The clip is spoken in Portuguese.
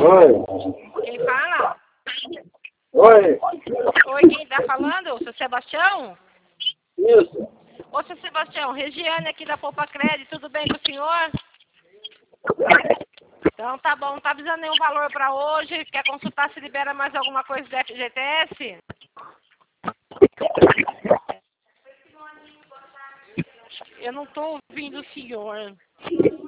Oi. Quem fala? Oi. Oi, quem tá falando? Seu Sebastião? Isso. Ô, seu Sebastião, Regiane aqui da Poupa Crédito, tudo bem com o senhor? Então tá bom, não tá avisando nenhum valor pra hoje, quer consultar se libera mais alguma coisa do FGTS? Eu não tô ouvindo o senhor.